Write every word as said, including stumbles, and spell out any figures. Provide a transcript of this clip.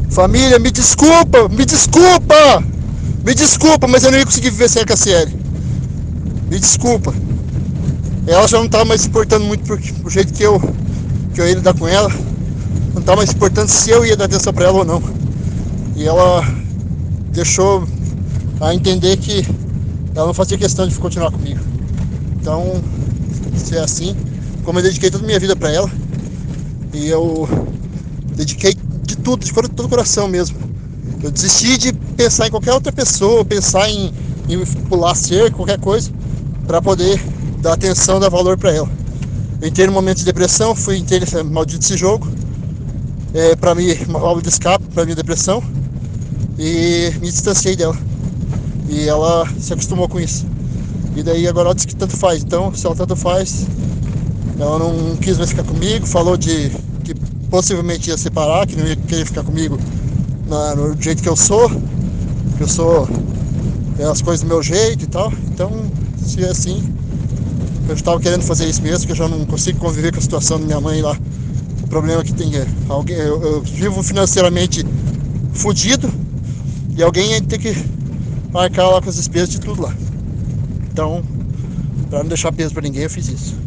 Família, me desculpa, me desculpa! Me desculpa, mas eu não ia conseguir viver sem a Cassiele. Me desculpa. Ela já não tá mais se importando muito por, por jeito que eu, que eu ia lidar com ela. Não tá mais se importando se eu ia dar atenção pra ela ou não. E ela deixou a entender que ela não fazia questão de continuar comigo. Então, se é assim, como eu dediquei toda a minha vida pra ela, e eu dediquei de tudo, de todo o coração mesmo. Eu desisti de pensar em qualquer outra pessoa, pensar em, em pular cerca, qualquer coisa, para poder dar atenção, dar valor para ela. Eu entrei num momento de depressão, fui entrei nesse maldito esse jogo, é, para mim, uma válvula de escape para minha depressão, e me distanciei dela. E ela se acostumou com isso. E daí agora ela diz que tanto faz. Então, se ela tanto faz, ela não quis mais ficar comigo, falou de que possivelmente ia separar, que não ia querer ficar comigo na, no jeito que eu sou, que eu sou é, as coisas do meu jeito e tal. Então, se é assim, eu estava querendo fazer isso mesmo, que eu já não consigo conviver com a situação da minha mãe lá. O problema é que tem é, alguém, eu, eu vivo financeiramente fudido e alguém tem que marcar lá com as despesas de tudo lá. Então, para não deixar peso para ninguém, eu fiz isso.